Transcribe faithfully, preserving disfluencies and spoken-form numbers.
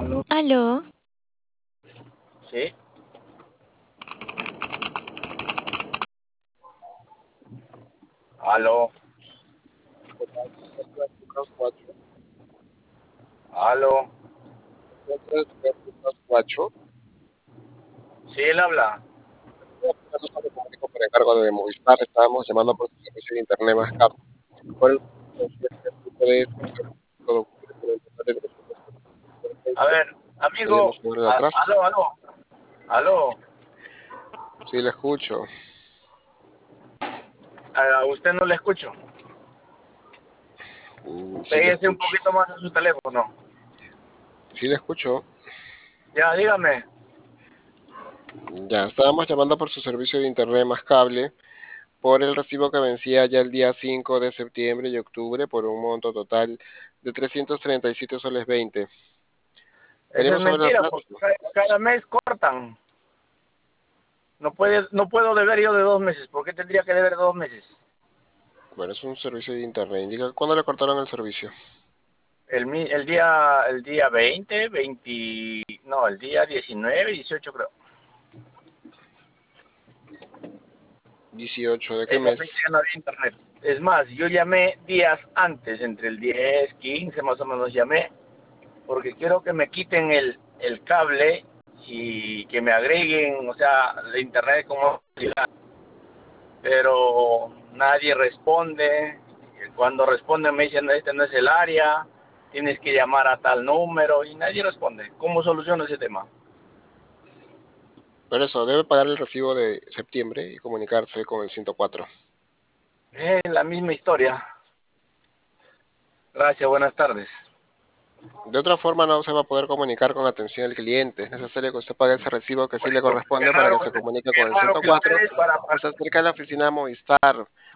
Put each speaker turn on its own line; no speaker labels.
Aló,
Sí, aló, aló.
Guacho,
Sí, él habla.
por encargo de Movistar, estábamos llamando por su servicio de internet más caro. ¿Cuál es el tipo de producto por internet que nosotros
A ver, amigo.
podríamos poner
a-
atrás?
aló, aló, aló.
Sí, le escucho.
A usted no le escucho.
Mm, Sí, le
Péguese un
escucho.
poquito más a su teléfono.
Sí, le escucho.
Ya, dígame.
Ya, estábamos llamando por su servicio de internet más cable por el recibo que vencía ya el día cinco de septiembre y octubre por un monto total de trescientos treinta y siete soles veinte.
Eso es
Venimos sobre el
mentira,
atraso.
porque ca- cada mes cortan. No puede, no puedo deber yo de dos meses. ¿Por qué tendría que deber de dos meses?
Bueno, es un servicio de internet. Indica cuándo le cortaron el servicio.
El, mi- el día, el día veinte, veinte, no, el día diecinueve, dieciocho creo.
dieciocho, ¿de qué
Esa fecha
mes?
ya no había internet. Es más, yo llamé días antes, entre el diez, quince más o menos llamé, porque quiero que me quiten el, el cable y que me agreguen, o sea, la internet como pero nadie responde. Cuando responden me dicen, este no es el área, tienes que llamar a tal número y nadie responde. ¿Cómo soluciono ese tema?
Por eso, debe pagar el recibo de septiembre y comunicarse con el ciento cuatro.
Es la misma historia. Gracias, buenas tardes.
De otra forma, no se va a poder comunicar con atención al cliente. Es necesario que usted pague ese recibo que sí le
Bueno, qué
corresponde para
raro,
que se comunique
qué
con el
raro
ciento
que
cuatro
ustedes para
o se acerque a la oficina de Movistar